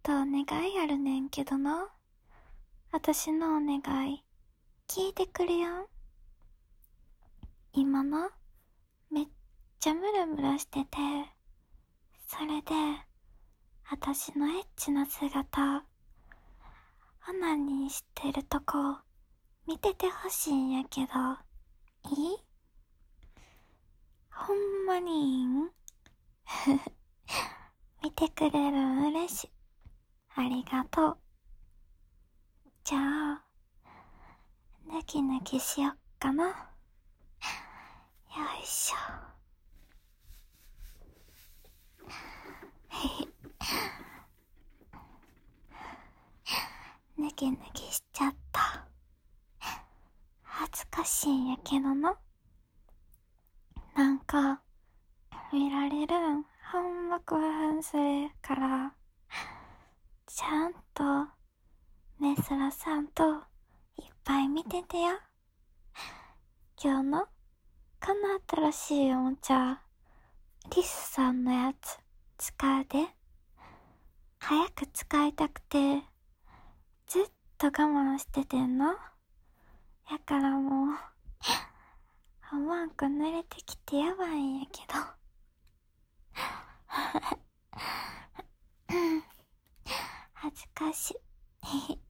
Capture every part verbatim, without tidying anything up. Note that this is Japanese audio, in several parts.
とお願いあるねんけどな。私のお願い、聞いてくれやん。今な、めっちゃムラムラしてて、それで、私のエッチな姿、オナニーしてるとこ、見ててほしいんやけど、いい？ほんまにいいん？見てくれるん嬉しい。ありがとう。じゃあ、ぬきぬきしよっかな。よいしょ。ぬきぬきしちゃった。恥ずかしいんやけどな。なんか、見られるんほんま興奮するから、ちゃんと目そらさんといっぱい見ててや。今日のこの新しいおもちゃ、リスさんのやつ使うで。早く使いたくてずっと我慢しててんの。やからもうおまんこ濡れてきてやばいんやけど。恥ずかしい。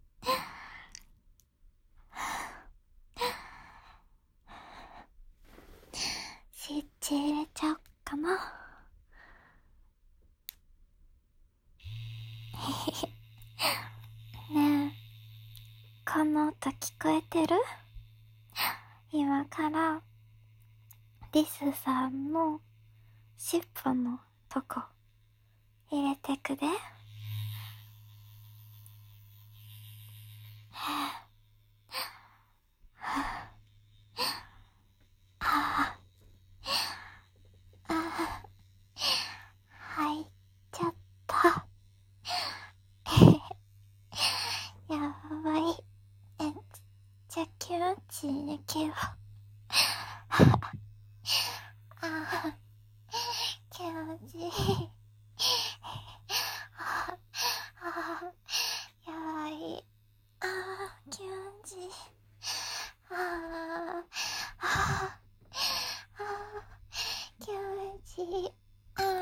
スイッチ入れちゃおっかな。ねえ、この音聞こえてる？今からリスさんの尻尾のとこ入れてくで。入っちゃった。やばい。めっちゃ気持ちいいんやけど。あー、気持ちいい。あー、やばい。あー、気持ちいい。あー、あー、あー、気持ちいい。あー、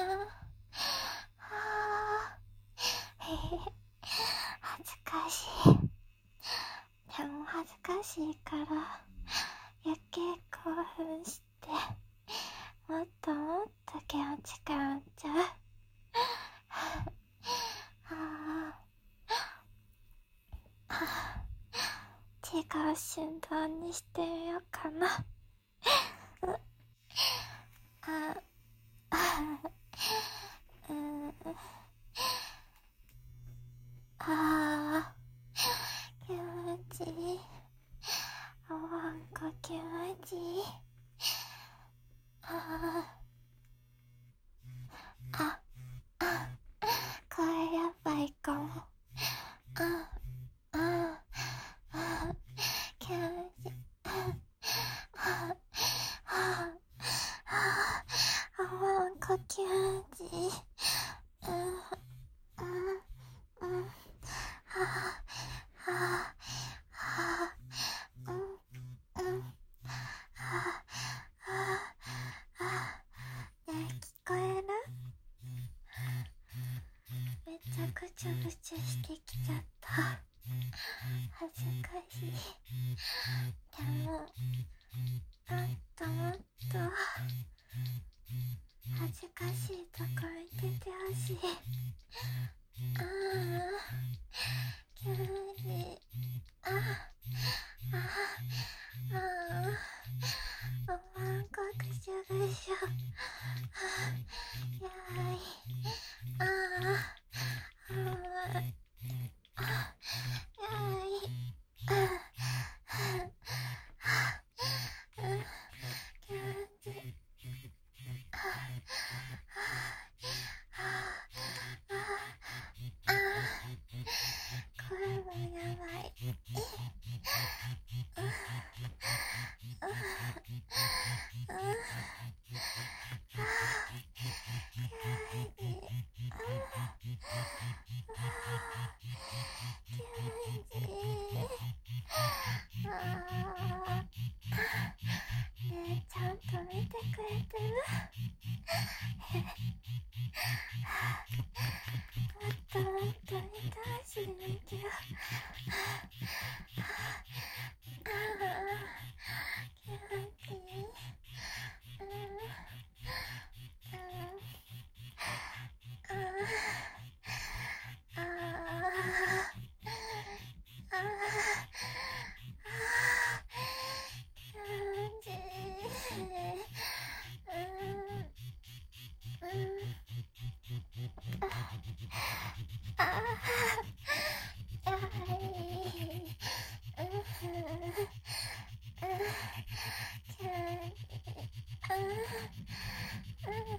あー、恥ずかしい。でも恥ずかしいから余計興奮してもっともっと気持ち変わっちゃう。ああ、違う振動にしてみようかな。ああ、うん、ああ、気持ちいい。おわんこ気持ちいい。ああ、あ、これやばいかも。ああ、あ、気持ちいい。ああ、あ、おわんこ気持ちいい。うん、うん、うん、ああ、あ、うん、うん、ああ、あ、ねえ、聞こえる？めちゃくちゃぐちゃしてきちゃった。恥ずかしい。でも、もっともっと恥ずかしいとこ見ててほしい。ああ、気持ちいい。ああ、ああ、ああ、おまんこぐしょぐしょ。ああ、やばい。ああ、ああ、あ、やばい。ああ、ああ、気持ちいい。ああ、ああ、ああ、これもともっと見てほしいんだけど。ああ、気持ちいい。うんうんあああああ気持ちいい。うんうんああやばい。うんうん気持ちいい。うんうん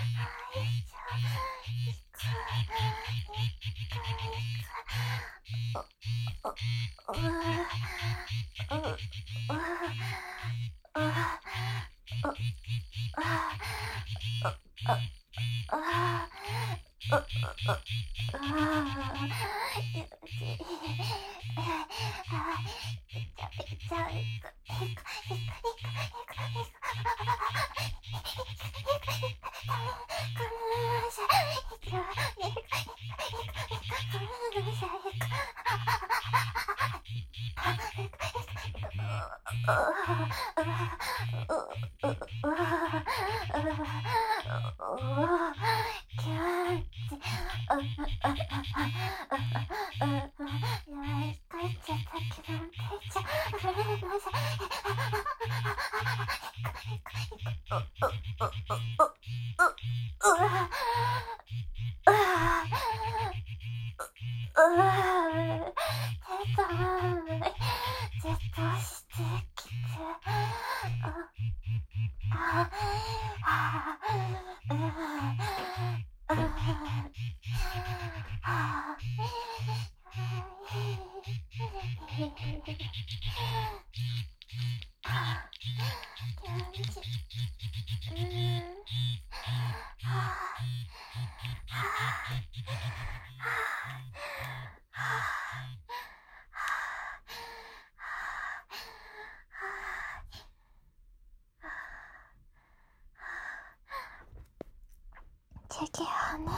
チェキハネ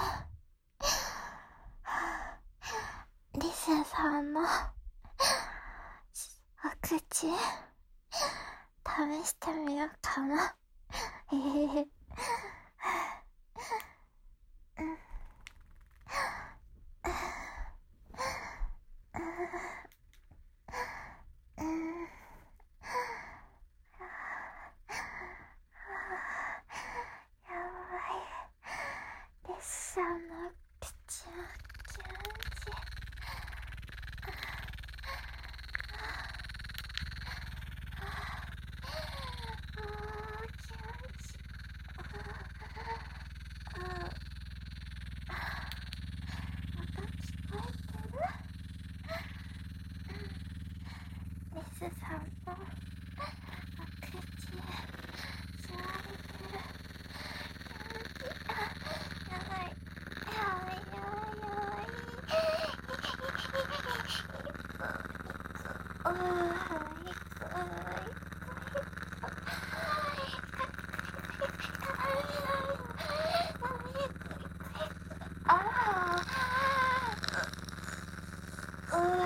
リスさんのお口試してみようかな。えへへさんの口をキュンチリスさんのお口吸われてる。やばいやばいやばいやばい。うわいくああうわ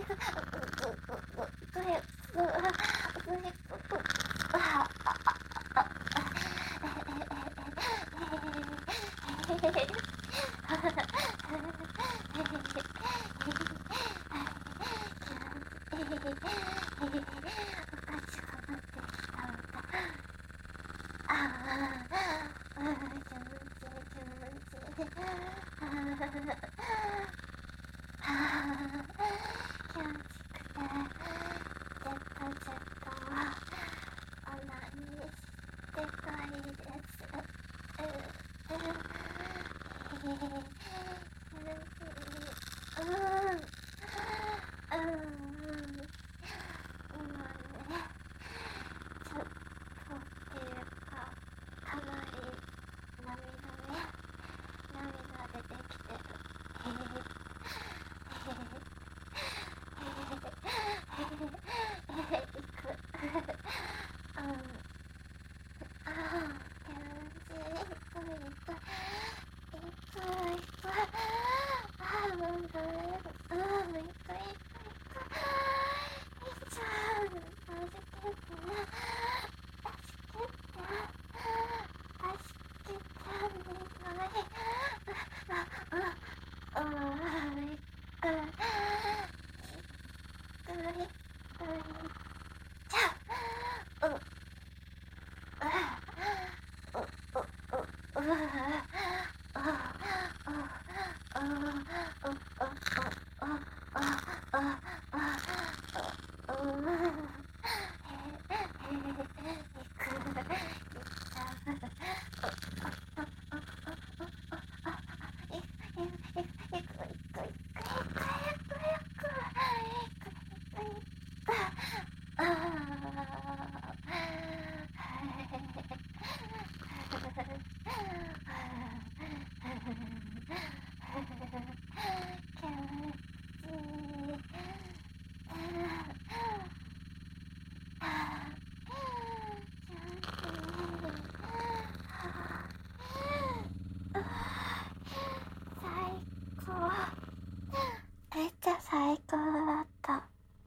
最高だった。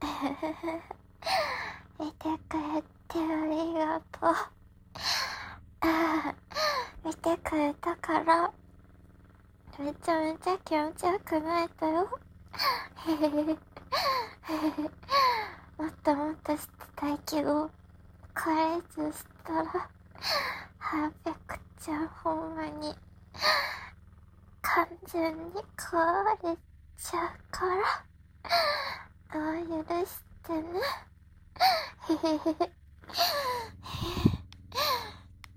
見てくれてありがとう。見てくれたからめちゃめちゃ気持ちよくなれたよ。もっともっとしてたいけど、これ以上したらはっぴゃくちゃんほんまに完全に壊れちゃうから、もう許してね。